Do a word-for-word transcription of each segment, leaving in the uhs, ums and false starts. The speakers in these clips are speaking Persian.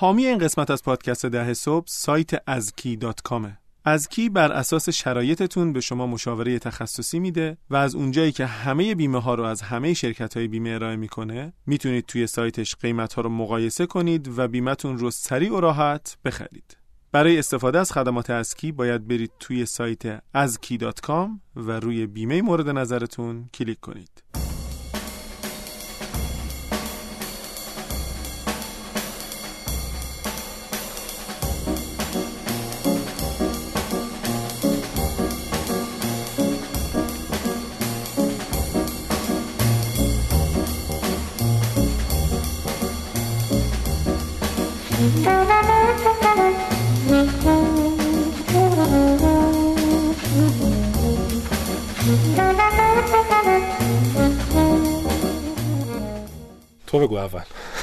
حامی این قسمت از پادکست ده صبح سایت ازکی دات کام. ازکی بر اساس شرایطتون به شما مشاوره تخصصی میده و از اونجایی که همه بیمه ها رو از همه شرکت های بیمه ارائه میکنه میتونید توی سایتش قیمت ها رو مقایسه کنید و بیمتون رو سریع و راحت بخرید. برای استفاده از خدمات ازکی باید برید توی سایت ازکی دات کام و روی بیمه مورد نظرتون کلیک کنید. تو بگو اول.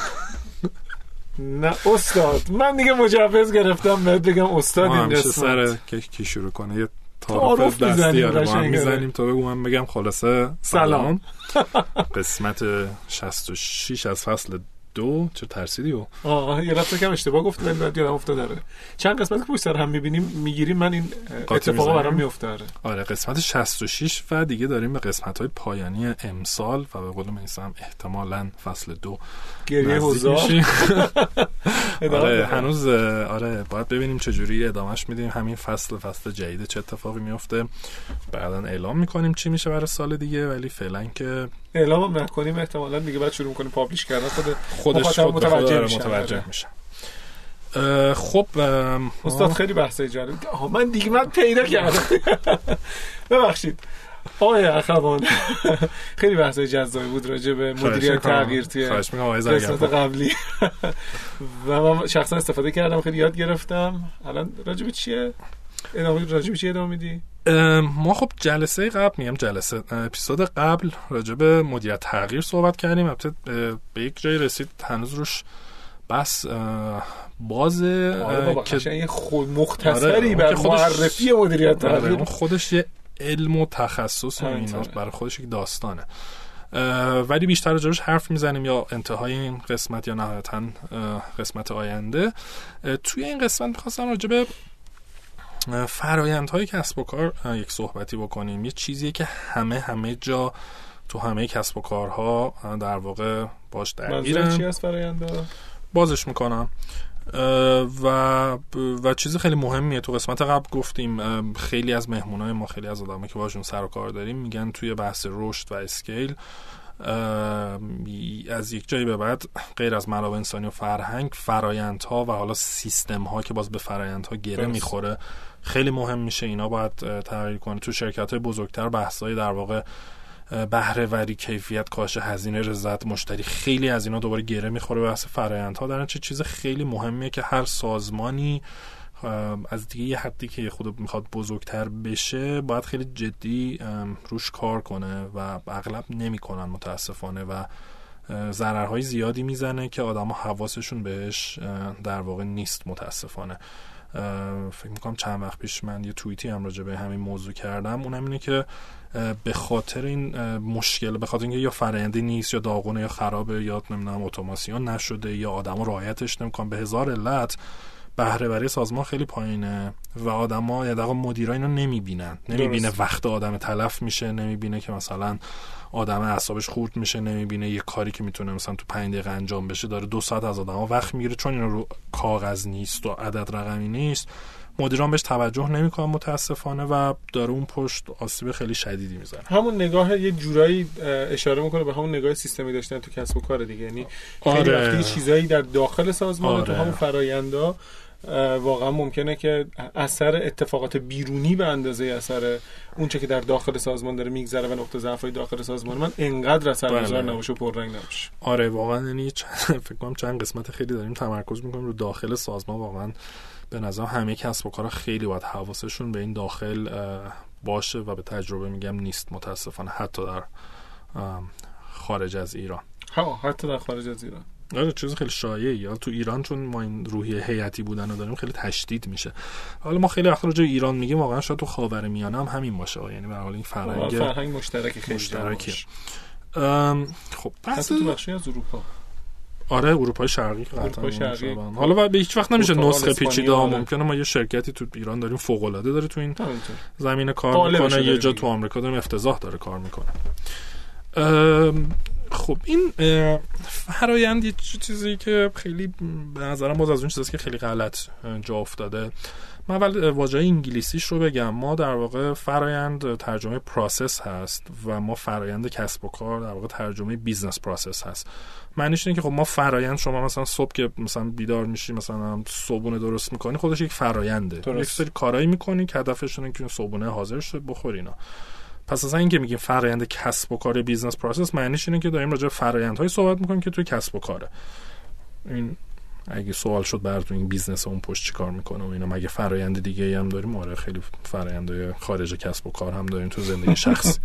نه استاد، من دیگه مجوز گرفتم بهت بگم استاد. این همیشه قسمت سر که کی شروع کنه یه تعارف دستی رو ما میزنیم. تو بگو من بگم. خلاصه سلام. قسمت شصت و شش از فصل دو. چه ترسیدی و آه یه رفت کم اشتباه گفت من بعد یادم افتاد داره چند قسمت که پشت سر هم میبینیم میگیریم من این اتفاقا برام میفته. آره قسمت شصت و شش و دیگه داریم به قسمت‌های پایانی امسال و به قول میسم احتمالاً فصل دو گریه حضار. آره هنوز آره باید ببینیم چه جوری ادامهش میدیم. همین فصل فصل جدید چه اتفاقی میفته بعداً اعلام میکنیم چی میشه برای سال دیگه، ولی فعلا که اعلام نکنیم احتمالاً دیگه بعد شروع میکنیم پابلش کردن خود خودش خود متوجه میشه. متوجه میشه. خب استاد خیلی بحثای جالب. من دیگه من پیدا کردم. ببخشید آقای اخوان، خیلی بحثای جذابی بود راجع به مدیریت تغییر توی قسمت قبلی و من شخصا استفاده کردم، خیلی یاد گرفتم. الان راجع به چیه ادامه راجع به چی ادامه میدی؟ ما خب جلسه قبل میگم جلسه اپیزود قبل راجع به مدیریت تغییر صحبت کردیم. البته به یک جایی رسید هنوز روش بس باز که یه خود مختصری بر معرفی مدیریت تغییر آره خودش یه علم و تخصص و اینا برای خودش یک داستانه، ولی بیشتر راجعش حرف میزنیم یا انتهای این قسمت یا نهایتاً قسمت آینده. توی این قسمت می‌خواستم راجع به فرآیندهای کسب و کار یک صحبتی بکنیم. یه چیزیه که همه همه جا تو همه کسب و کارها در واقع باش درگیرن. منظور چی از فرآیندها؟ بازش میکنم و و چیز خیلی مهمیه. تو قسمت قبل گفتیم خیلی از مهمونای ما، خیلی از آدمایی که باشون سر و کار داریم میگن توی بحث رشد و اسکیل از یک جایی به بعد غیر از منابع انسانی و فرهنگ، فرآیندها و حالا سیستم‌ها که باز به فرآیندها گره میخوره خیلی مهم میشه. اینا باید تغییر کنه. تو شرکت‌های بزرگتر بحث‌های در واقع بهره وری، کیفیت، کاهش هزینه، رضایت مشتری، خیلی از اینا دوباره گره میخوره بحث فرآیندها. در چه چیز خیلی مهمیه که هر سازمانی از دیگه یه حدی که خود میخواد بزرگتر بشه باید خیلی جدی روش کار کنه و اغلب نمیکنن متاسفانه و ضررهای زیادی میزنه که آدما حواسشون بهش در واقع نیست متاسفانه. فکر میکنم چند وقت پیش من یه توییتی هم راجع به همین موضوع کردم. اونم اینه که به خاطر این مشکل، به خاطر اینکه یا فرآیندی نیست یا داغونه یا خرابه یا نمیدونم اتوماسیون نشده یا آدما رعایتش نمیکنن، به هزار علت بهره وری سازمان خیلی پایینه و آدما یا دقیقاً مدیرا اینو نمیبینن. نمیبینه وقت آدم تلف میشه، نمیبینه که مثلا آدم اعصابش خورد میشه، نمیبینه یه کاری که میتونه مثلا تو پنج دقیقه انجام بشه داره دو ساعت از آدما وقت میگیره، چون اینو رو کاغذ نیست و عدد رقمی نیست. مدیران بهش توجه نمیکنن متاسفانه و داره اون پشت آسیب خیلی شدیدی میزنه. همون نگاه یه جورایی اشاره میکنه به همون نگاه سیستمی داشتن تو کسب و کار دیگه. یعنی خیلی آره. وقتی چیزایی در داخل سازمان آره. تو همون فرایندا واقعا ممکنه که اثر اتفاقات بیرونی به اندازه اثر اون چه که در داخل سازمان داره میگذره و نقطه ضعف‌های داخل سازمان من انقدر اثرگذار نباشه و پررنگ نباشه. آره واقعا. یعنی فکر کنم چند قسمت خیلی داریم تمرکز میکنیم رو داخل سازمان. واقعا به نظر همه کسب و کارها خیلی باید حواسشون به این داخل باشه و به تجربه میگم نیست متاسفانه، حتی در خارج از ایران. ها حتی در خارج از ایران. آره چیز خیلی شایعه. یا تو ایران چون ما این روحیه هیئتی بودن رو داریم خیلی تشدید میشه. حالا ما خیلی وقت راجع به ایران میگیم، واقعا شاید تو خاورمیانه هم همین باشه. یعنی به هر حال این فرهنگ فرهنگ مشترک خیلی مشترکه. خب پس تو بخشی از اروپا آره اروپای شرقی قطعا شرقی. حالا به هیچ وقت نمیشه نسخه پیچیده ها، ممکنه ما یه شرکتی تو ایران داریم فوق العاده داره تو این زمینه کار میکنه، یه جا تو آمریکا داریم افتضاح داره کار میکنه. خب این فرآیند یه چیزی که خیلی به نظرم باز از اون چیزاست که خیلی غلط جا افتاده. من اول واژه انگلیسیش رو بگم. ما در واقع فرآیند ترجمه پروسس هست و ما فرآیند کسب و کار در واقع ترجمه بیزنس پروسس هست. معنیش اینه که خب ما فرآیند، شما مثلا صبح که مثلا بیدار میشی مثلا صبحونه درست میکنی، خودش یک فراینده، یک سری کارایی میکنی که هدفش اینه که صبحونه حاضر شه بخوری اینا. پس اصلا این که میگیم فرآیند کسب و کار بیزنس پروسس، معنیش اینه که داریم راجع به فرآیندهای صحبت میکنیم که توی کسب و کاره. این اگه سوال شد براتون این بیزنس اون پشت چی کار میکنه و اینا، مگه فرآیند دیگه هم داریم؟ آره خیلی فرآیندهای خارج کسب و کار هم داریم تو زندگی شخصی.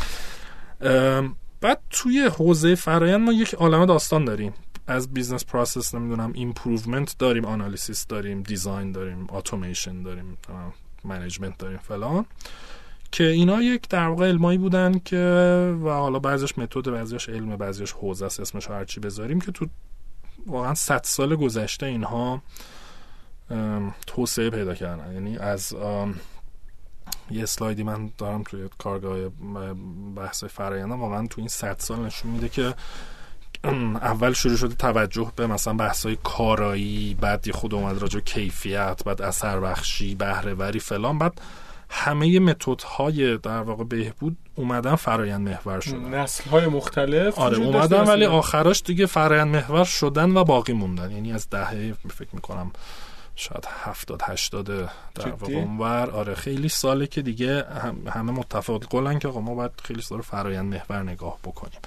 بعد توی حوزه فرآیند ما یک عالمه داستان داریم. از بیزنس پروسس نمیدونم ایمپروومنت داریم، آنالیسیس داریم، دیزاین داریم، اتوماسیون داریم، منیجمنت داریم فلان، که اینا یک در واقع علمایی بودن که و حالا بعضیش متد، بعضیش علم، بعضیش حوزه است، اسمش هر چی بذاریم، که تو واقعا صد سال گذشته اینها توسعه پیدا کردن. یعنی از یه اسلایدی من دارم توی کارگاه بحث فرآیند، واقعا تو این صد سال نشون میده که اول شروع شده توجه به مثلا بحث‌های کارایی، بعد یه خود اومد راجع به کیفیت، بعد اثر بخشی، بهره وری فلان، بعد همه متدهای در واقع بهبود اومدن فرآیند محور شدن، نسل‌های مختلف آره اومدن، ولی آخرش دیگه فرآیند محور شدن و باقی موندن. یعنی از دهه فکر می‌کنم شاید هفتاد هشتاد در واقع اونور، آره خیلی ساله که دیگه همه متفق قولن که ما باید خیلی سال فرآیند محور نگاه بکنیم.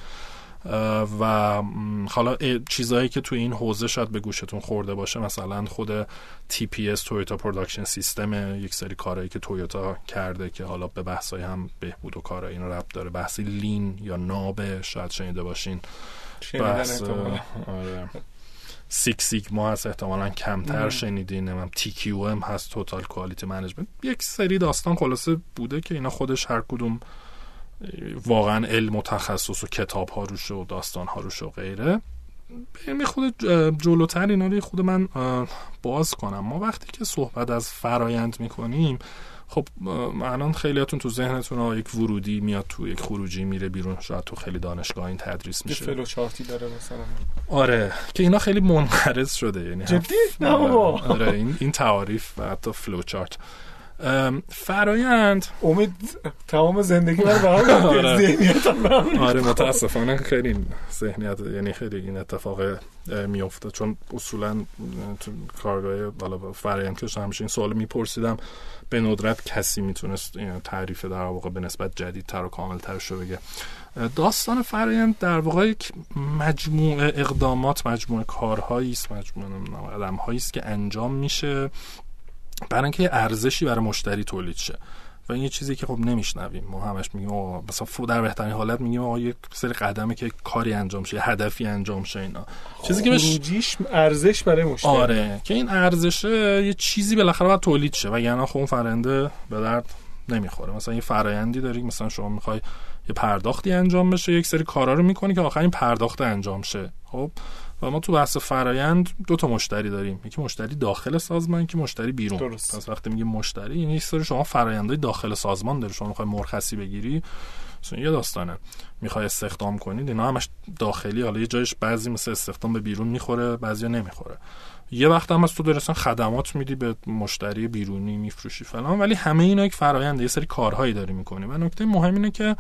و حالا چیزایی که توی این حوزه شاید به گوشتون خورده باشه، مثلا خود تی پی اس تویوتا پروداکشن سیستم، یک سری کارهایی که تویوتا کرده که حالا به بحثای هم بهبود و کارهای این ربط داره، بحثی لین یا ناب شاید شنیده باشین، بحث آره سیکس سیگما هست احتمالاً کمتر ام. شنیدین، هم تی کیو ام هست، توتال کوالیتی منیجمنت، یک سری داستان خلاصه بوده که اینا خودش هر کدوم واقعا علم و تخصص و کتاب ها روش و داستان ها روش و غیره. بریم خود جلوتر اینا رو خود من باز کنم. ما وقتی که صحبت از فرآیند میکنیم، خب الان خیلیاتون تو ذهنتون یک ورودی میاد تو، یک خروجی میره بیرون، شاید تو خیلی دانشگاه این تدریس میشه، فلو چارتی داره مثلا، آره که اینا خیلی منقرض شده. یعنی جدی نه آره, آره این این تعاریف و حتی فلو چارت فرآیند امید تمام زندگی من برام ذهنیتم آره متاسفانه خیلی ذهنیت، یعنی خیلی این اتفاق میفته، چون اصولا تو کارگاه بالا فرآیند که همیشه این سوال میپرسیدم، به ندرت کسی میتونست تعریف در واقع به نسبت جدیدتر و کاملترش رو بگه. داستان فرآیند در واقع یک مجموعه اقدامات، مجموعه کارهایی است، مجموعه قدم‌هایی است که انجام میشه برای اینکه ارزشی برای مشتری تولید شه. و این یه چیزی که خب نمیشنویم، ما همش میگیم آقا مثلا در بهترین حالت میگیم آقا یک سری قدمه که کاری انجام شه، هدفی انجام شه، اینا چیزی که خروجیش ارزش برای مشتری، آره که این ارزشه یه چیزی بالاخره باید تولید شه، وگرنه خب اون فرآینده به درد نمیخوره. مثلا یه فرآیندی داری، مثلا شما میخوای یه پرداختی انجام بشه، یک سری کارا رو میکنی که آخرین پرداخت انجام شه. خب و ما تو بحث فرآیند دو تا مشتری داریم، یکی مشتری داخل سازمان، یکی مشتری بیرون. درست. پس وقتی میگیم مشتری، یعنی یه سری شما فرآیندهای داخل سازمان داری، شما میخوای مرخصی بگیری، مثلا یه داستانه، میخوای استخدام کنید، اینا همش داخلی، حالا یه جایش بعضی مثل استخدام به بیرون میخوره، بعضیا نمیخوره. یه وقت هم از تو درستن خدمات میدی به مشتری بیرونی، میفروشی فلان، ولی همه اینا یک فراینده، یه سری کارهایی داری میکنی. و نکته مهم اینه که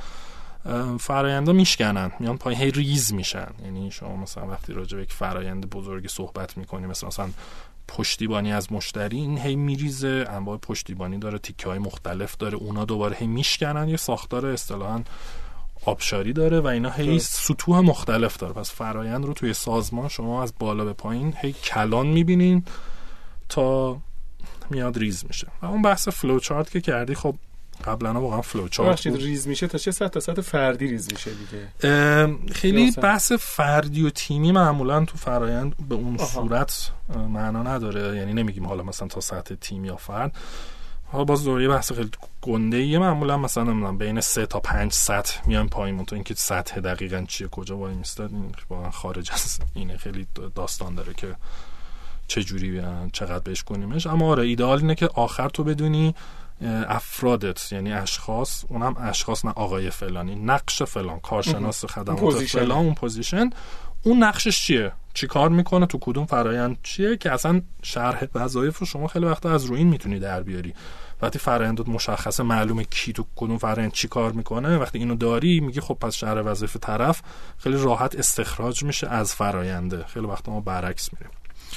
فراینده میشکنن، میان پای، هی ریز میشن. یعنی شما مثلا وقتی راجع به یک فرایند بزرگی صحبت میکنی، مثلا مثلا پشتیبانی از مشتری، این هی میریزه، انواع پشتیبانی داره، تیکه‌های مختلف داره، اونا دوباره هی میشکنن، یه ساختار اصطلاحاً آبشاری داره و اینا هی سطوح مختلف داره. پس فرایند رو توی سازمان شما از بالا به پایین هی کلان میبینین تا میاد ریز میشه. و اون بحث فلو چارت که کردی، خب قبلا واقعا فلو چارت بود. ریز میشه تا چه سطح؟ تا سطح فردی ریز میشه دیگه. خیلی بحث فردی و تیمی معمولا تو فرایند به اون آها. صورت معنا نداره. یعنی نمیگیم حالا مثلا تا سطح تیم یا فرد، حالا باز دوره بحث خیلی گنده‌ایه، معمولا مثلا نمیدونم بین سه تا پنج سطح میایم پایین، مونتا اینکه سطح دقیقاً چیه کجا وای میستاد این واقعا خارج از اینه، خیلی داستان داره که چه جوری چقدر بهش کنیمش. اما آره ایدئال اینه که آخر تو بدونی افرادت، یعنی اشخاص، اونم اشخاص نه آقای فلانی، نقش فلان، کارشناس خدمات فلان، اون پوزیشن، اون نقشش چیه، چی کار میکنه، تو کدوم فرایند چیه، که اصلا شرح وظایف رو شما خیلی وقتا از روی این میتونی در بیاری. وقتی فرآیندت مشخصه، معلومه کی تو کدوم فرآیند چی کار میکنه، وقتی اینو داری میگی خب پس شرح وظایف طرف خیلی راحت استخراج میشه از فراینده. خیلی وقتا ما برعکس میریم.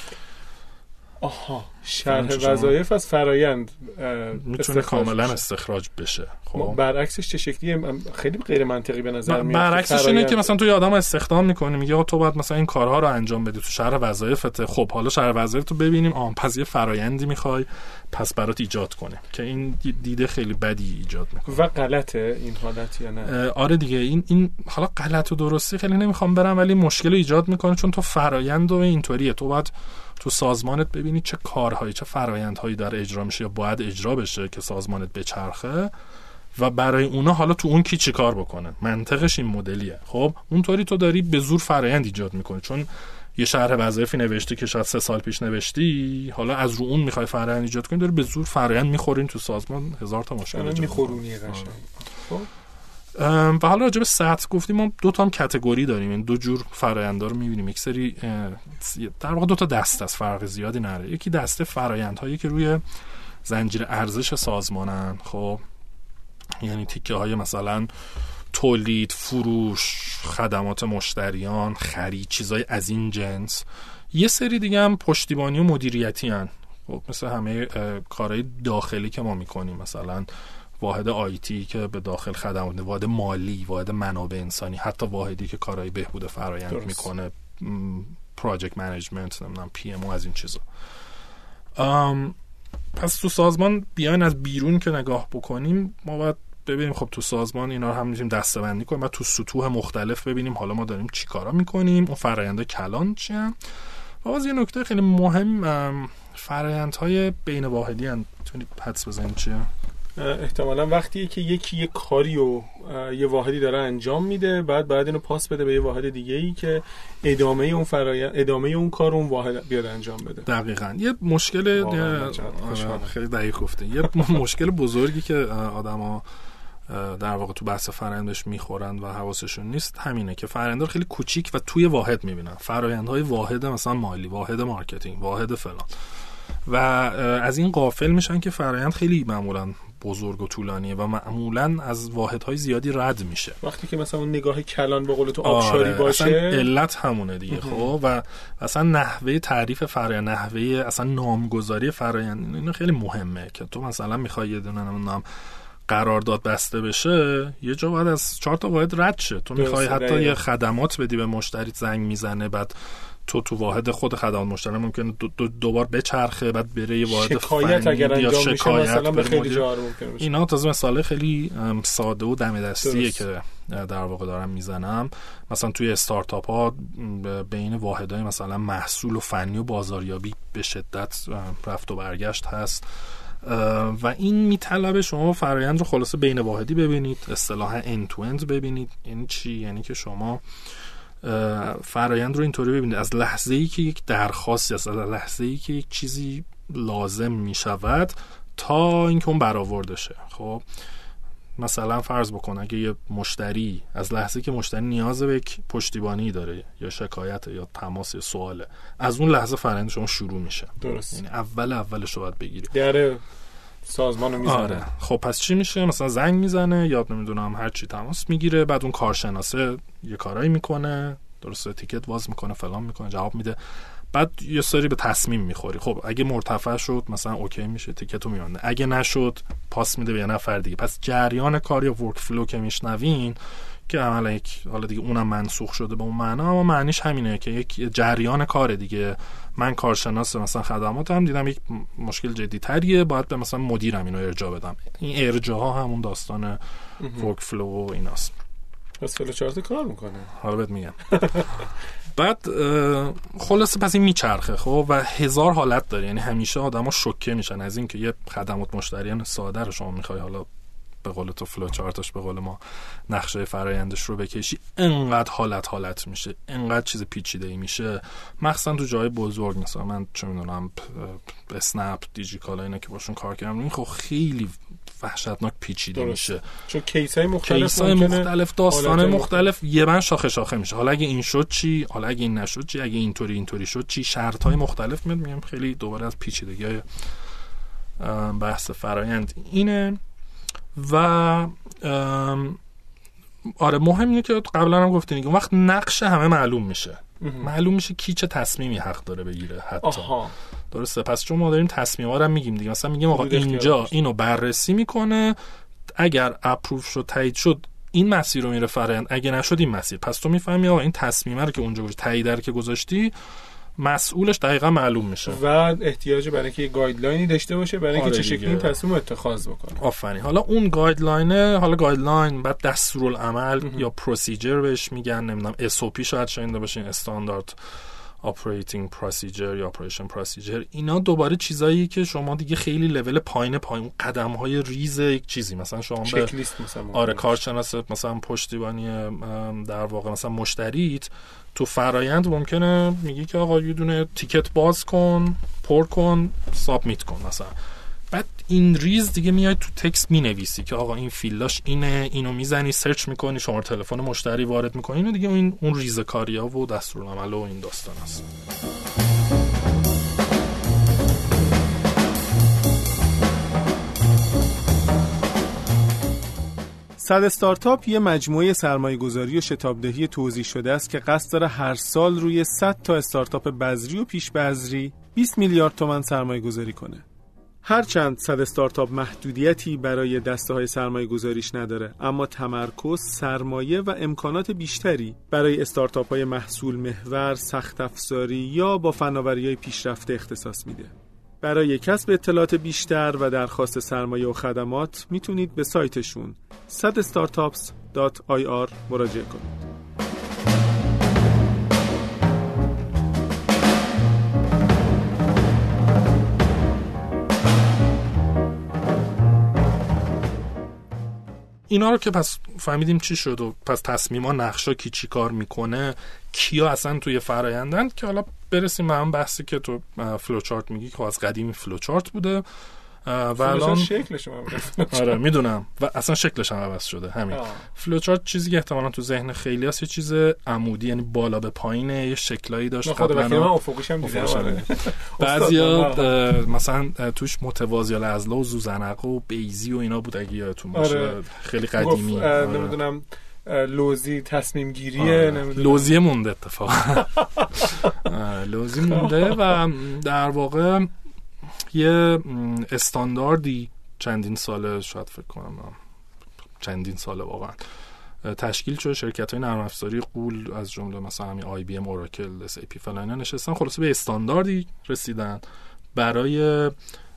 آها، شرح وظایف از فرایند میتونه کاملا استخراج بشه. خب برعکسش چه شکلیه؟ خیلی غیر منطقی به نظر میاد. برعکسش اینه که مثلا تو یه آدم استخدام میکنی، میگه تو باید مثلا این کارها رو انجام بدی تو شرح وظایفت. خب حالا شرح وظایف تو ببینیم، آ پس یه فرایندی میخوای پس برات ایجاد کنه، که این دیده خیلی بدی ایجاد میکنه. و غلطه این حالت یا نه؟ آره دیگه، این این حالا غلط و درستی خیلی نمیخوام برم، ولی مشکل ایجاد میکنه، چون تو فرایند و اینطوریه، تو باید تو سازمانت ببینی چه کارهایی، چه فرآیندهایی داره اجرا میشه یا باید اجرا بشه که سازمانت بچرخه، و برای اونا حالا تو اون کی چی کار بکنه. منطقش این مدلیه. خب اونطوری تو داری به زور فرآیند ایجاد میکنی، چون یه شرح وظایفی نوشتی که شاید سه سال پیش نوشتی، حالا از رو اون میخوای فرآیند ایجاد کنی، داری به زور فرآیند میخورین تو سازمان، هزار تا مشکل ایجاد میخورونی قشنگ. خب و حالا راجع به سطح گفتیم، ما دو تا هم کاتگوری داریم، این دو جور فرآیندها رو می‌بینیم. یک سری در واقع دو تا دسته است، فرق زیادی نداره. یکی دسته فرآیندهایی که روی زنجیره ارزش سازمانن، خب یعنی تیکه های مثلا تولید، فروش، خدمات مشتریان، خرید، چیزای از این جنس. یه سری دیگه هم پشتیبانی و مدیریتی هن، خب مثل همه کارهای داخلی که ما میکنیم، مثلا واحد آیتی که به داخل خدمات، واحد مالی، واحد منابع انسانی، حتی واحدی که کارهای بهبود فرآیند میکنه، پراجکت منیجمنت، نمیدونم پی ام او، از این چیزا. پس تو سازمان بیاین از بیرون که نگاه بکنیم، ما باید ببینیم خب تو سازمان اینا رو هم میتونیم دسته‌بندی کنیم و تو سطوح مختلف ببینیم حالا ما داریم چی کارا میکنیم، اون فرآیندهای کلان چیه. و باز یه نکته خیلی مهم، فرآیندهای بین واحدی ان، میتونید حدس بزنید چیه؟ احتمالاً وقتی که یکی یک کاری و یه واحدی داره انجام میده، بعد بعد اینو پاس بده به یه واحد دیگه ای که ادامه اون فرآیند، ادامه اون کار اون واحد بیاد انجام بده. دقیقاً. یه مشکل خیلی دقیق گفته، یه مشکل بزرگی که آدما در واقع تو بحث فرآیندش میخورن و حواسشون نیست همینه که فرآیندها خیلی کوچیک و توی واحد میبینن. فرآیندهای واحد مثلا مالی، واحد مارکتینگ، واحد فلان، و از این غافل میشن که فرآیند خیلی معمولاً بزرگ و طولانیه و معمولاً از واحدهای زیادی رد میشه. وقتی که مثلا اون نگاه کلان به قول تو آبشاری آره، باشه، اصلا علت همونه دیگه. خب و اصلا نحوه تعریف فرآیند، نحوه اصلا نامگذاری فرآیند، اینا خیلی مهمه. که تو مثلا میخوای یه دونه نام قرارداد بسته بشه، یه جا باید از چهار تا واحد رد شه. تو میخوای حتی یه خدمات بدی به مشتری، زنگ میزنه، بعد تو تو واحد خود خدمات مشتری ممکنه دو, دو, دوبار بچرخه، بعد بره یه واحد شکایت اگر انجام میشه مثلا به خیلی جا ممکنه بشه. اینا تازه مثال خیلی ساده و دم دستیه که در واقع دارم میزنم. مثلا توی استارتاپ ها بین واحدهای مثلا محصول و فنی و بازاریابی به شدت رفت و برگشت هست و این میطلبه شما فرآیند رو خلاصه بین واحدی ببینید، اصطلاحا end to end ببینید. یعنی چی؟ یعنی که شما فرآیند رو اینطوری ببینید از لحظه‌ای که یک درخواستی است، از لحظه‌ای که یک چیزی لازم میشود تا اینکه اون برآورده شه. خب مثلا فرض بکن اگه یه مشتری از لحظه‌ای که مشتری نیاز به یک پشتیبانی داره یا شکایت یا تماس یا سواله، از اون لحظه فرآیند شما شروع میشه. درست. یعنی اول اولش رو باید بگیری. داره سازمانو میزنه. آره. خب پس چی میشه؟ مثلا زنگ میزنه یا نمیدونم هر چی تماس میگیره، بعد اون کارشناسه یه کارایی میکنه، درسته، تیکت واز میکنه، فلان میکنه، جواب میده، بعد یه سری به تصمیم میخوری. خب اگه مرتفع شد مثلا اوکی میشه، تیکتو میونه، اگه نشد پاس میده به یه نفر دیگه. پس جریان کار یا ورک فلو که میشنوین که عملا یک، حالا دیگه اونم منسوخ شده به اون معنا، اما معنیش همینه که یک جریان کار دیگه. من کارشناس مثلا خدماتم، دیدم یک مشکل جدی تریه، باید به مثلا مدیرم اینو ارجاع بدم. این ارجاع همون داستان ورک فلو و ایناست. پس فلو چارت کار میکنه. حالا بهت میگم. بعد خلاصه پس این میچرخه خب و هزار حالت داره، یعنی همیشه آدما شوکه میشن از این که یه خدمات مشتریان ساده رو شما میخوای حالا به قول تو فلو چارتش به قول ما نقشه فرآیندش رو بکشی، انقدر حالت حالت میشه، انقدر چیز پیچیده‌ای میشه، مخصوصا تو جای بزرگ مثلا من چه میدونم اسنپ، دیجیکالا اینا که باشون کار کردم، این خب خیلی وحشتناک پیچیده درست. میشه چون کیس‌های مختلف کیس‌های مختلف داستان مختلف یه من شاخه شاخه میشه، حالا اگه این شد چی، حالا اگه این نشد چی، اگه اینطوری اینطوری شد چی، شرط‌های مختلف میاد. میگم خیلی دوباره از پیچیدگی‌های بحث فرآیند اینه. و آره مهم اینه که قبلا هم گفتین اون وقت نقش همه معلوم میشه، معلوم میشه کی چه تصمیمی حق داره بگیره حتی. آها. درسته. پس چون ما داریم تصمیم‌ها رو میگیم دیگه، مثلا میگیم آقا اینجا اینو بررسی میکنه، اگر اپروو شد تایید شد این مسیر رو میره فرآیند، اگه نشد این مسیر، پس تو میفهمی آقا این تصمیمه رو که اونجا گذاشتی، تایید رو که گذاشتی، مسئولش دقیقاً معلوم میشه و احتیاج برای اینکه یه گایدلاینی داشته باشه برای اینکه آره چه شکلی تصمیم اتخاذ بکنه. آفرین. حالا اون گایدلاینه، حالا گایدلاین بعد دستورالعمل یا پروسیجر بهش میگن، نمیدونم اس او پی شاید شنیده باشین، استاندارد اپریتینگ پروسیجر یا اپریشن پروسیجر، اینا دوباره چیزایی که شما دیگه خیلی لول پایین پایین قدم‌های ریز یک چیزی، مثلا شما به چک لیست مثلا آره کارشناس مثلا پشتیبانی در واقع مثلا مشتریت تو فرایند ممکنه میگی که آقا یه دونه تیکت باز کن، پر کن، سابمیت کن مثلا، بعد این ریز دیگه میای تو تکست مینویسی که آقا این فیلداش اینه، اینو میزنی سرچ میکنی، شماره تلفن مشتری وارد میکنی، اینو دیگه این اون ریزکاری‌ها و دستورالعمل و این داستان است. صد استارتاپ یه مجموعه سرمایه‌گذاری و شتابدهی توزیع شده است که قصد داره هر سال روی صد تا استارتاپ بذری و پیش بذری بیست میلیارد تومان سرمایه‌گذاری کنه. هرچند صد استارتاپ محدودیتی برای دسته‌های سرمایه‌گذاریش نداره، اما تمرکز، سرمایه و امکانات بیشتری برای استارتاپ‌های محصول محور، سخت افزاری یا با فناوری‌های پیشرفته اختصاص میده. برای کسب اطلاعات بیشتر و درخواست سرمایه و خدمات میتونید به سایتشون صد استارتاپس دات آی آر مراجعه کنید. اینا رو که پس فهمیدیم چی شد و پس تصمیما نقشا کی چی کار میکنه، کیا اصلا توی فرآیندن، که حالا برسیم به هم بحثی که تو فلو چارت میگی که از قدیم فلو چارت بوده و الان شکلش هم آره میدونم و اصلا شکلش هم عوض شده. همین فلو چارت چیزی که احتمالاً تو ذهن خیلی هست یه چیز عمودی، یعنی بالا به پایین، یه شکلایی داشت قبلا. من افقش هم دیدم. بعضیا مثلا توش متوازی الاضلاع و زوزنقه و بیزی و اینا بود اگه یادتون باشه. آره. خیلی قدیمی. آره. نمیدونم لوزی تصمیم گیریه، نمیدونم لوزی مونده اتفاقا. لوزی مونده و در واقع یه استانداردی چندین ساله، شاید فکر کنم چندین ساله واقعا تشکیل شده، شرکت‌های نرم افزاری قول از جمله مثلا همین آی بی ام، اوراکل، اس ای پی فلان نشستن، خلاصه به استانداردی رسیدن برای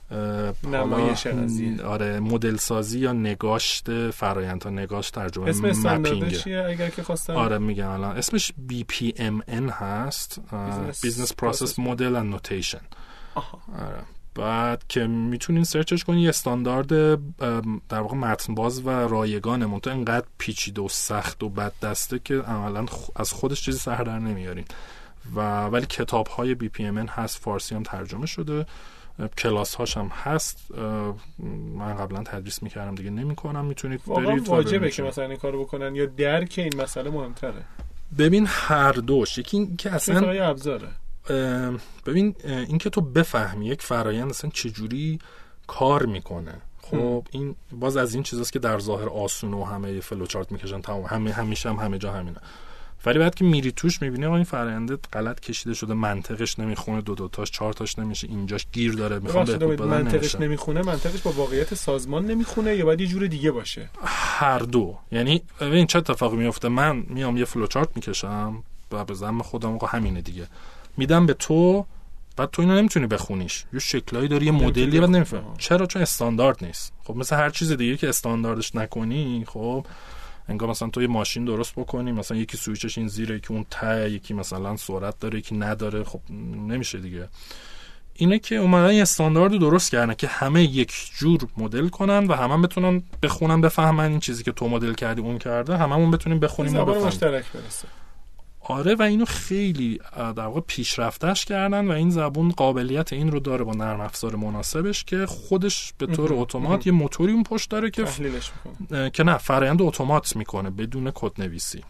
نمایش قضیه. آره مدل سازی یا نگاشت فرآیندها، نگاشت ترجمه اسم استانداردش چیه اگر که خواستم؟ آره میگم الان اسمش بی پی ام ان هست، بیزنس پروسس مدل اند نوتیشن. آره بعد که میتونین سرچش کنین، یه استاندارد در واقع متن باز و رایگانه، منتها اینقدر پیچیده و سخت و بد دسته که عملاً از خودش چیزی سر در نمیارین و ولی کتاب‌های بی پی ام ان هست، فارسی هم ترجمه شده، کلاس هاش هم هست. من قبلا تدریس میکردم دیگه نمیکنم، میتونید برید. واجبه که مثلا این کارو بکنن یا درک این مسئله مهمتره؟ ببین هر دوش، یکی این که اصلا ابزاره، ببین این که تو بفهمی یک فرآیند اصلا چجوری کار میکنه. خب این باز از این چیزاست که در ظاهر آسونه و همه فلو چارت میکشن تمام، همه همیشه هم همه جا همینه، ولی بعد که میری توش میبینی آقا این فرآیند غلط کشیده شده، منطقش نمیخونه، دو دو تاش چهار تاش نمیشه، اینجاش گیر داره، میخوام بهبود بدن، منطقش نمیخونه، منطقش با واقعیت سازمان نمیخونه یا باید یه جور دیگه باشه؟ هر دو. یعنی ببین چه اتفاقی میفته، من میام یه فلو چارت میکشم و به ذم خودم آقا همینه دیگه، میدم به تو، بعد تو اینو نمیتونی بخونیش، یه شکلایی داری، یه مدلی، بعد نمیفهم چرا، چون استاندارد نیست. خب مثل هر چیز دیگه که استانداردش نکنی، خب انگار مثلا تو یه ماشین درست بکنی، مثلا یکی سوئیچش این زیره، یکی اون ته، یکی مثلا سرعت داره یکی نداره، خب نمیشه دیگه. اینه که اومدن یه استاندارد رو درست کردن که همه یک جور مدل کنن و همه هم بتونن بخونن بفهمن این چیزی که تو مدل کردی اون کرده، هممون بتونیم بخونیم و بفهمیم. مشترک برسه. آره و اینو خیلی در واقع پیشرفتش کردن و این زبون قابلیت این رو داره با نرم افزار مناسبش که خودش به طور اتومات یه موتوری اون پشت داره که تحلیلش میکنه، که نه فرآیند اتومات میکنه بدون کد نویسی.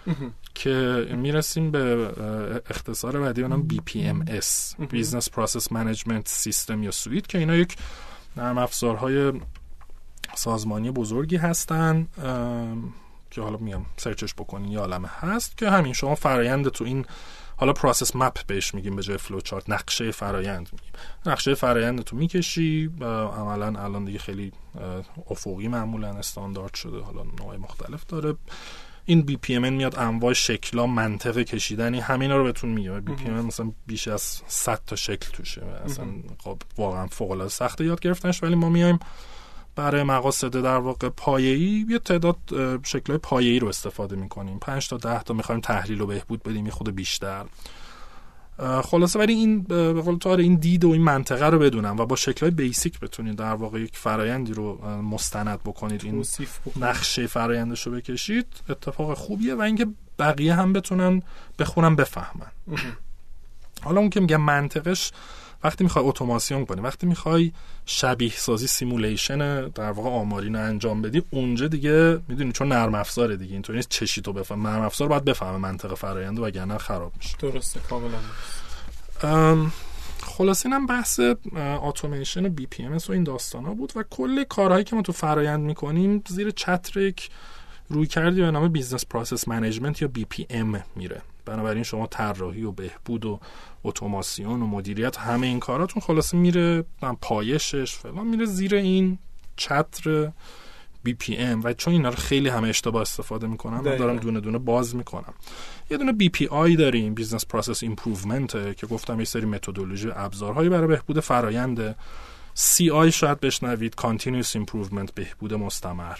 که میرسیم به اختصار بعدی اونم بی پی ام اس Business Process Management System یا سویت، که اینا یک نرم افزارهای سازمانی بزرگی هستن که حالا میگم سرچش بکنین یه عالمه هست که همین شما فرآیند تو این حالا پروسس مپ بهش میگیم به جای فلو چارت، نقشه فرآیند میگیم. نقشه فرآیند تو میکشی، عملا الان دیگه خیلی افقی معمولا استاندارد شده، حالا نوع مختلف داره. این بی پی ام میاد انواع شکلا منطق کشیدنی همینا رو بهتون میگه. بی پی ام مثلا بیش از صد تا شکل توشه، اصلا واقعا فوق العاده سخت یاد گرفتنش، ولی ما میایم برای مقاصد در واقع پایه‌ای یه تعداد شکل‌های پایه‌ای رو استفاده می‌کنیم، پنج تا ده تا می‌خوایم تحلیل و بهبود بدیم یه خود بیشتر. خلاصه ولی این به قول تو این دید و این منطقه رو بدونم و با شکل‌های بیسیک بتونید در واقع یک فرآیندی رو مستند بکنید، این نقشه فرآیندش رو بکشید، اتفاق خوبیه و اینکه بقیه هم بتونن بخونن بفهمن. حالا اون که میگم منطقش وقتی میخوای اتوماسیون کنی، وقتی میخوای شبیه سازی سیمولیشن در واقع آماری رو انجام بدی، اونجا دیگه میدونی چون نرم افزاره دیگه اینطوری نیست چشی تو بفهم، نرم افزار باید بفهمه منطق فرآیند وگرنه خراب میشه. درسته، کاملا. خلاص اینم بحث اتوماسیون بی پی ام اس و این داستانا بود و کل کارهایی که ما تو فرآیند میکنیم زیر چتر یک روی کردی به نام بیزنس پروسس منیجمنت یا بی پی ام میره. بنابراین شما طراحی و بهبود و اتوماسیون و مدیریت همه این کاراتون خلاصه میره، پایشش فلان میره زیر این چتر بی پی ام و چون اینا رو خیلی همه اشتباه استفاده میکنن من دارم دونه دونه باز میکنم. یه دونه بی پی آی داریم، بیزنس پروسس ایمپروومنت، که گفتم یه سری متدولوژی و ابزارهایی برای بهبود فرآیند. سی آی شاید بشنوید، کانتینیوس ایمپروومنت، بهبود مستمر.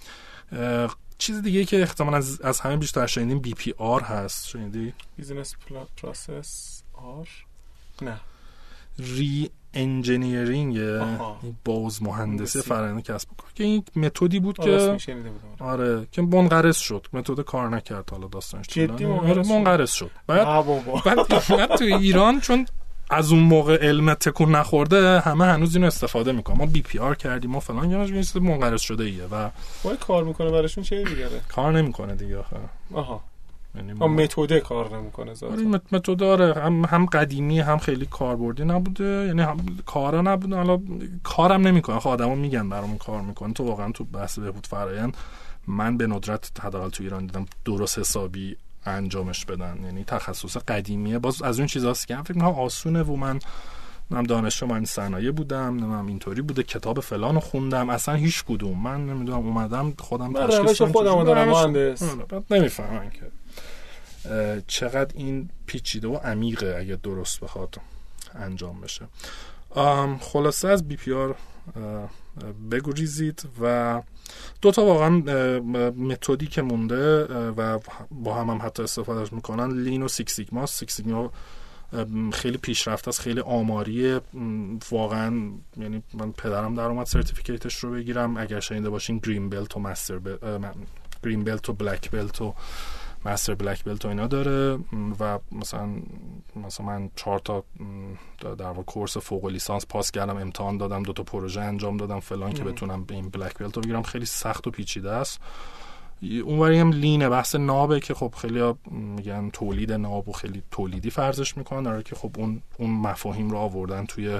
چیز دیگه که احتمالاً از, از همه بیشتر شنیدیم بی پی آر هست. شنیدی؟ بیزنس پروسس آر؟ نه. ری انجینیرینگ، باز مهندسی فرآیند کسب و کار، که این متدی بود که آره که منقرض شد، متد کار نکرد، حالا داستانش جدی منقرض شد. بعد بعد تو ایران چون از اون موقع علم تکون نخورده همه هنوز اینو استفاده میکنن، ما بی پی آر کردیم ما فلان، یا یه چیز منقرض شده ایه و وای کار میکنه براشون چه دیگه کار نمیکنه دیگه. آخه آها یعنی ما متد کار نمیکنه ذاتا. متد داره، هم هم قدیمی هم خیلی کاربردی نبوده، یعنی هم کارا نبوده، حالا کارم نمیکنه. خب آدما میگن برامون کار میکنه، تو واقعا تو بحث بهبود فرآیند من به ندرت حداقل تو ایران دیدم درست حسابی انجامش بدن، یعنی تخصص قدیمیه، باز از اون چیزاست که من فکر می‌کنم آسونه و من من دانشجو من صنایع بودم، من اینطوری بوده، کتاب فلانو خوندم، اصلا هیچ کدوم من نمیدونم، اومدم خودم تشخیص خودم دادم مهندس، بعد نمیفهمن که چقدر این پیچیده و عمیقه اگه درست بخواد انجام بشه. خلاصه از بی پی آر بگریزید و دو تا واقعا متدی که مونده و با هم هم حتی استفادهش میکنن، لین و سیکس سیگما. سیکس سیگما خیلی پیشرفته است، خیلی آماریه واقعا، یعنی من پدرم در اومد سرتیفیکیتش رو بگیرم، اگر شنیده باشین گرین بلت و مستر بل... گرین بلت و بلک بلت و مستر بلک بلت و اینا داره و مثلا مثلا من چهار تا در واقع کورس فوق لیسانس پاس کردم، امتحان دادم، دو تا پروژه انجام دادم فلان که بتونم به این بلک بلت رو بگیرم. خیلی سخت و پیچیده است. اونوری هم لینه، بحث نابه که خب خیلی میگن تولید ناب و خیلی تولیدی فرضش میکنن، داره که خب اون اون مفاهیم رو آوردن توی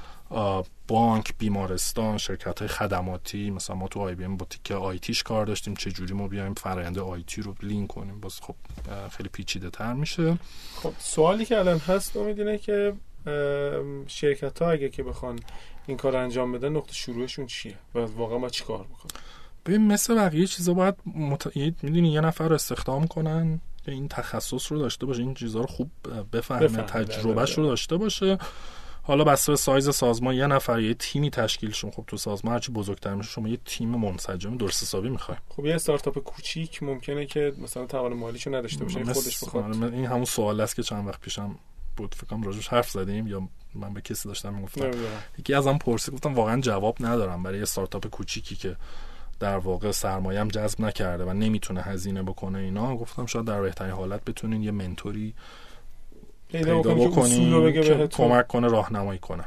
بانک، بیمارستان، شرکت‌های خدماتی. مثلا ما تو آی بی ام با تیکه آیتیش کار داشتیم، چه جوری ما بیایم فرآیند آیتی رو لینک کنیم، باز خب خیلی پیچیده تر میشه. خب سوالی که الان هست امید اینه که شرکت‌ها اگه که بخوان این کار انجام بدن نقطه شروعشون چیه و واقعا ما چی کار بکنن؟ ببین مثل بقیه چیزا باید مت... میدونی یه نفر رو استخدام کنن که این تخصص رو داشته باشه، این چیزا رو خوب بفهمه، تجربهش رو داشته باشه. حالا بسته به سایز سازمان یه نفر یه تیمی تشکیل شون. خب تو سازمان هرچی بزرگتر میشه شما یه تیم منسجم درست حسابی میخوای. خب یه استارتاپ کوچیک ممکنه که مثلا توان مالیشو نداشته باشه، خودش بخواد. این همون سوال است که چند وقت پیشم بود فکر کنم راجعش حرف زدیم یا من به کسی داشتم میگفتم، یکی ازم پرسید گفتم واقعا جواب ندارم برای یه استارتاپ کوچیکی که در واقع سرمایه هم جذب نکرده و نمیتونه هزینه بکنه اینا. گفتم شاید در بهترین حالت بتونین یه منتوری پیدا بکنین که کمک کنه، راهنمایی کنه.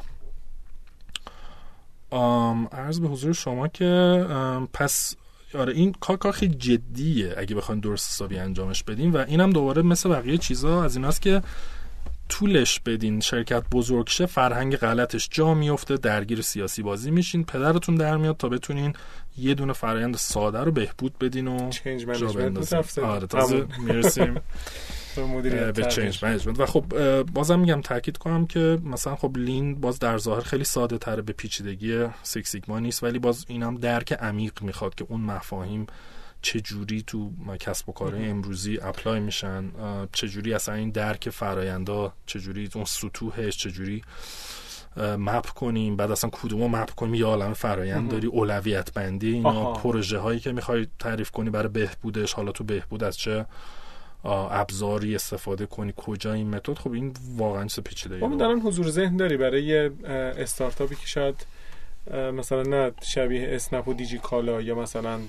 عرض به حضور شما که پس آره این کار کار خیلی جدیه اگه بخواین درست حسابی انجامش بدین و اینم دوباره مثل بقیه چیزا از ایناست که طولش بدین. شرکت بزرگ شه فرهنگ غلطش جا میفته، درگیر سیاسی بازی میشین، پدرتون در میاد تا بتونین یه دونه فرآیند ساده رو بهبود بدین و چنج منیجمنت. آره تازه میرسیم به چنج منیجمنت. و خب بازم میگم تاکید کنم که مثلا خب لین باز در ظاهر خیلی ساده تره، به پیچیدگی سیکس سیگما نیست، ولی باز اینم درک عمیق میخواد که اون مفاهیم چه جوری تو کسب و کارهای امروزی اپلای میشن، چه جوری اصلا این درک فرایندا، چه جوری اون سطوحش چه جوری مپ کنیم، بعد اصلا کدومو مپ کنیم، یه عالمه فرایند داری، اولویت بندی اینا، پروژه هایی که میخوای تعریف کنی برای بهبودش، حالا تو بهبود از چه ابزاری استفاده کنی، کجا این متد. خب این واقعا چه پیچیده‌ایه. من دارم حضور ذهن داری برای استارتاپی که شاید مثلا نه شبیه اسنپ و دیجی کالا یا مثلا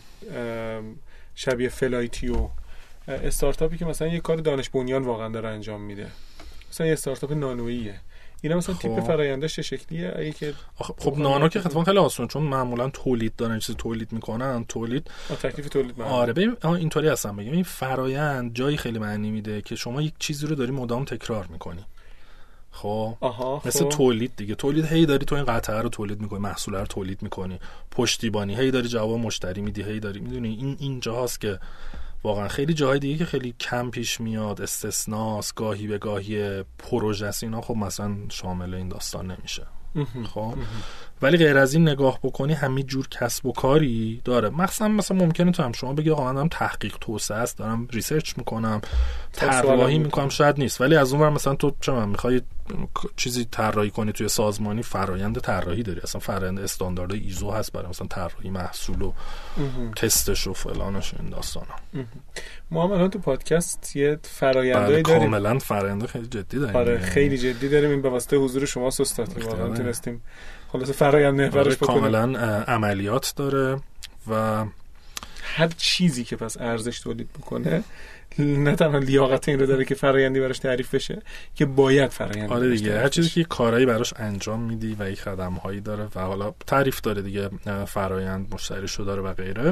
شبیه فلایتیو، استارتاپی که مثلا یه کار دانش بنیان واقعا داره انجام میده، مثلا یه استارتاپ نانوییه، اینا مثلا خب. تیپ فرآیندش چه شکلیه؟ اگه که خب نانو که خطفان خیلی آسون، چون معمولا تولید دارن، چیزی تولید میکنن، تولید تکلیف تولید معمولا. آره ببین اینطوری هستم بگم این فرآیند جایی خیلی معنی میده که شما یک چیزی رو داری مدام تکرار میکنی. خب مثل خب. تولید دیگه، تولید هی داری تو این قطعه رو تولید میکنی، محصول رو تولید میکنی، پشتیبانی هی داری جواب مشتری میدی، هی داری میدونی این این جاهاست که واقعا خیلی جاهای دیگه که خیلی کم پیش میاد، استثناست، گاهی به گاهی پروژه است، اینا خب مثلا شامل این داستان نمیشه. خب ولی غیر از این نگاه بکنی همین جور کسب و کاری داره. مثلا مثلا ممکنه تو هم شما بگی آقا من دارم تحقیق توسعه است، دارم ریسرچ میکنم، طراحی میکنم، شاید نیست، ولی از اون ور مثلا تو چه من میخوای چیزی طراحی کنی توی سازمانی، فرآیند طراحی داری، اصلا فرآیند استاندارد ایزو هست برای مثلا طراحی محصول و تستش و فلانش این داستانا. ما هم الان تو پادکست یه فرآیندی داریم، کاملا فرآیند خیلی جدی داریم. آره خیلی جدی داریم، این به واسطه حضور شما سوستاتیم واقعا تونستیم خلاص فرآیند محورش بکنیم. کاملا عملیات داره و هر چیزی که پس ارزش تولید بکنه نه تنها لیاقت این رو داره که فرآیندی براش تعریف بشه، که باید فرآیندی. آره دیگه هر چیزی که کارایی براش انجام میدی و یک خدمهایی داره و حالا تعریف داره دیگه، فرآیند مشتریشو داره و غیره.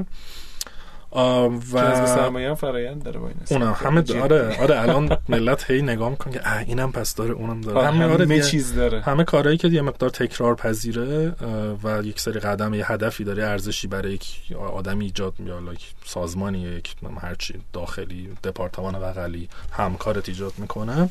و از سرمایه هم فرآیند داره با این است. اونم همه داره. آره الان ملت هی نگاه میکنن که اه اینم پس داره، اونم داره. همه آره چیز داره. همه کارهایی که یه مقدار تکرار پذیره و یک سری قدم، یه هدفی داره، ارزشی برای یک آدمی ایجاد یا یک سازمانی، یک هرچی داخلی، دپارتمان بغلی همکارت ایجاد میکنه،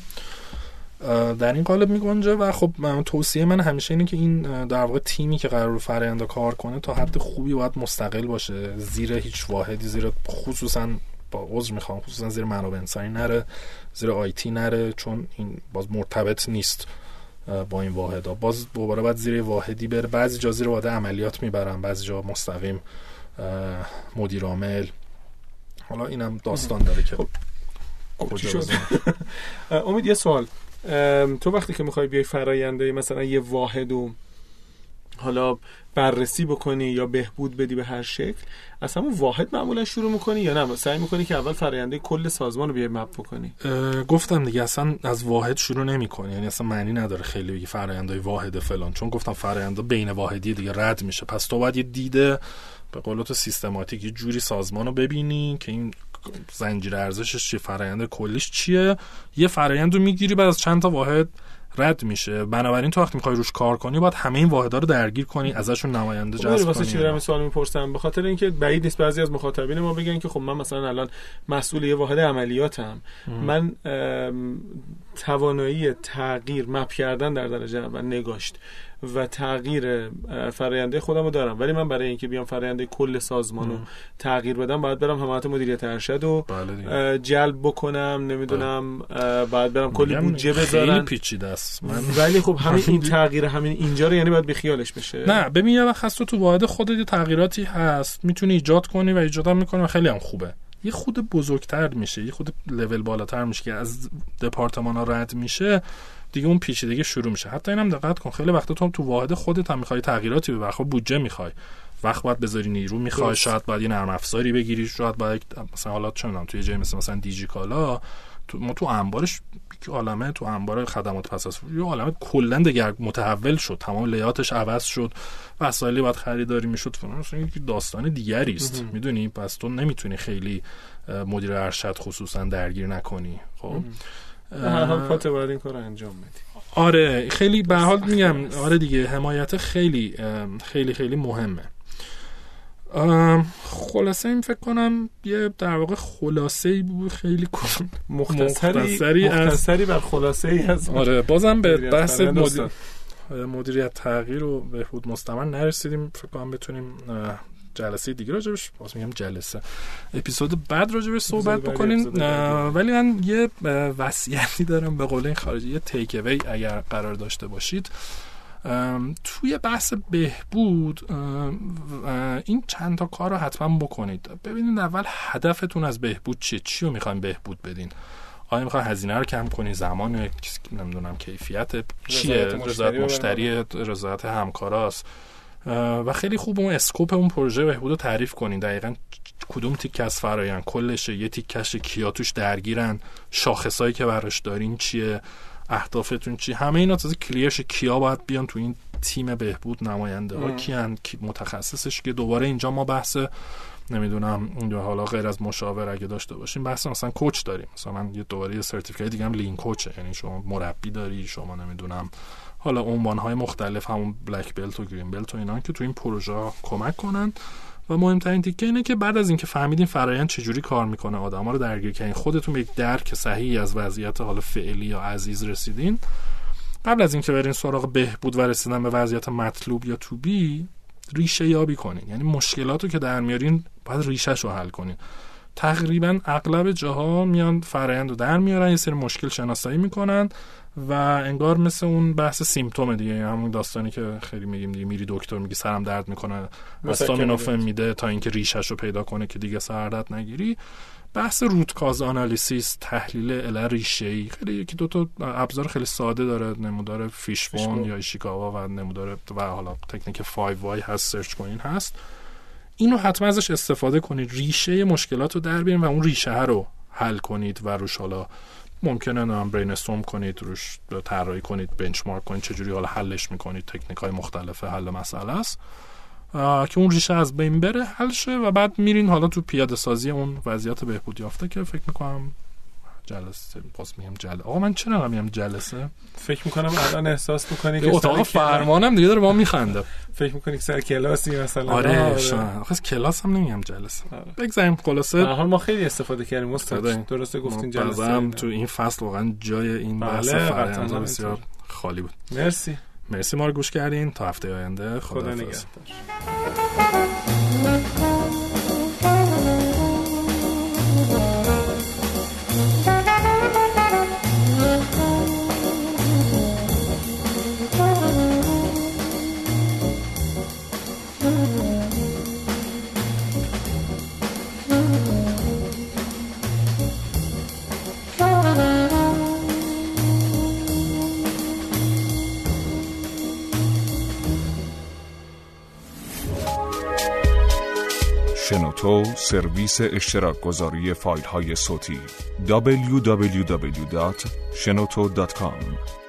در این قالب میگنجه. و خب توصیه من همیشه اینه که این در واقع تیمی که قرار فرآیند کار کنه تا حد خوبی باید مستقل باشه، زیر هیچ واحدی، زیر خصوصا با عذر میخوام خصوصا زیر منابع انسانی نره، زیر آیتی نره، چون این باز مرتبط نیست با این واحدا. باز دوباره باید زیر واحدی بره، بعضی جا زیر واحد عملیات میبرن، بعضی جا مستقیم مدیر عامل. حالا اینم داستان داره که کجا شد. امید یه سوال، تو وقتی که میخوای بیای فراینده مثلا یه واحد و حالا بررسی بکنی یا بهبود بدی به هر شکل، اصلا اون واحد معمولا شروع میکنی یا نه سعی میکنی که اول فراینده کل سازمان رو بیای مپ بکنی؟ گفتم دیگه اصلا از واحد شروع نمیکنی، یعنی اصلا معنی نداره خیلی بگی فرآیندهای واحد فلان، چون گفتم فرآیندها بین واحدی دیگه رد میشه. پس تو باید یه دیده به قول تو سیستماتیک یه جوری سازمان رو ببینی که این زنجیره ارزشش چیه، فرآیند کلیش چیه، یه فرآیند رو میگیری بعد از چند تا واحد رد میشه. بنابراین تو وقتی میخوای روش کار کنی باید همه این واحدها رو درگیر کنی، ازشون نماینده جذب کنی. واسه چی دارم این سوال میپرسم؟ به خاطر اینکه بعید نیست بعضی از مخاطبین ما بگن که خب من مثلا الان مسئول یه واحد عملیاتم، من توانایی تغییر مپ کردن در درجه اول، نگاشت و تغییر فراینده خودم رو دارم، ولی من برای اینکه بیام فراینده کل سازمان رو تغییر بدم باید برم حمایت مدیریت ارشد رو جلب بکنم، نمیدونم باید برم کلی بودجه بذارم. خیلی پیچیده است. من ولی خب همین این تغییر همین اینجا رو یعنی باید بیخیالش بشه. نه ببین یه وقت هست تو واحد خودت تغییراتی هست میتونی ایجاد کنی و ایجادم میکنی و خیلی هم خوبه. یه خود بزرگتر میشه، یه خود لول بالاتر میشه که از دپارتمانا رد میشه دیگه، اون پیچیدگی شروع میشه. حتی اینم دقت کن خیلی وقتا تو هم تو واحد خودت هم میخوای تغییراتی ببری، خب بودجه میخوای، وقت باید بذاری، نیرو میخوای، شاید باید یه نرم افزاری بگیری، شاید باید مثلا حالا چه میدونم توی جای مثلا مثلا دیجیکالا تو ما تو انبارش که عالمه، تو انبار خدمات پس از فروش یه عالمه کلا دیگه متحول شد، تمام لیاتش عوض شد، وسایلی باید خریداری میشد، مثلا یه داستان دیگری است میدونی. پس تو نمیتونی خیلی مدیر ارشد خصوصا درگیر نکنی. خب هر حال فاطمه باید این کارو انجام بدی. آره خیلی به حال میگم آره دیگه، حمایت خیلی خیلی خیلی مهمه. خلاصه این فکر کنم یه در واقع خلاصه‌ای بود خیلی مختصری مختصری, مختصری بر خلاصه‌ای از آره بازم به بحث مدیر... مدیریت تغییر و بهبود مستمر نرسیدیم. فکر کنم بتونیم جلسه دیگه راجبش، باز میگم جلسه اپیزود بعد راجبش صحبت بکنیم. ولی من یه وصیتی دارم به قول این خارجی، یه تیک اوی اگر قرار داشته باشید توی بحث بهبود این چند تا کار رو حتما بکنید. ببینید اول هدفتون از بهبود چیه، چی رو میخواین بهبود بدین؟ آیا میخواین هزینه رو کم کنی، زمان، نمیدونم کیفیت چیه، رضایت مشتری، رضایت همکاراست؟ و خیلی خوب اون اسکوپ اون پروژه بهبود رو تعریف کنین، دقیقاً کدوم تیکه از فرآیند کلشه، یه تیکش کیا توش درگیرن، شاخصایی که براش دارین چیه، اهدافتون چی، همه اینا تازه کلیرش، کیا باید بیان تو این تیم بهبود، نماینده ها کیان، کی متخصصش، که دوباره اینجا ما بحث نمیدونم حالا غیر از مشاور اگه داشته باشیم بحث مثلا کوچ داریم، مثلا من یه دوباره یه سرتیفیکیت دیگه هم لین کوچه، یعنی شما مربی داری، شما نمیدونم حالا عنوان‌های مختلف همون بلک بلت و گرین بلت و اینا که تو این پروژه کمک کنن. و مهمترین تیکه اینه که بعد از اینکه فهمیدین فرآیند چجوری کار میکنه، آدما رو درگیر کردین، خودتون به یک درک صحیحی از وضعیت حالا فعلی یا عزیز رسیدین، قبل از اینکه برین سراغ بهبود و رسیدن به وضعیت مطلوب یا تو بی، ریشه یابی کنین. یعنی مشکلاتو که در میارین باید ریشه‌ش رو حل کنین. تقریبا اغلب جاها میان فرآیند رو در میارن، یه سری مشکل شناسایی میکنن و انگار مثل اون بحث سیمپتوم دیگه، همون داستانی که خیلی میگیم دیگه، میری دکتر میگی سرم درد میکنه، استامینوفن میده تا اینکه ریشش رو پیدا کنه که دیگه سر درد نگیری. بحث روت کاز آنالیسیس، تحلیل علل ریشه‌ای، خیلی یکی دو تا ابزار خیلی ساده داره، نمودار فیشبون یا ایشیکاوا و نمودار و حالا تکنیک فایو وای هست، سرچ کنین هست، اینو حتما ازش استفاده کنید، ریشه مشکلات رو در بیارین و اون ریشه رو حل کنید و روش حالا ممکنه نام برین استورم کنید، روش طراحی کنید، بنچمارک کنید، چجوری حالا حلش میکنید، تکنیک‌های مختلف حل مسئله است که اون ریشه از بین بره، حل شه و بعد میرین حالا تو پیاده سازی اون وضعیت بهبود یافته که فکر میکنم جلسه باز میگم جلسه آقا من چرا میگم جلسه فکر میکنم الان احساس میکنی که اتاق فرمانم دیگه داره با میخنده فکر میکنی که سر کلاسی مثلا آره آخه کلاس هم نمیگم جلسه بگذاریم. خلاصه به هر حال ما خیلی استفاده کردیم استاد، درسته گفتین جلسه هم تو این فصل واقعا جای این بحث فرآیند بسیار خالی بود. مرسی مرسی ما رو گوش کردین، تا هفته آینده خدا نگهدار. شنوتو سرویس اشتراک گذاری فایل های صوتی دبلیو دبلیو دبلیو دات شنوتو دات کام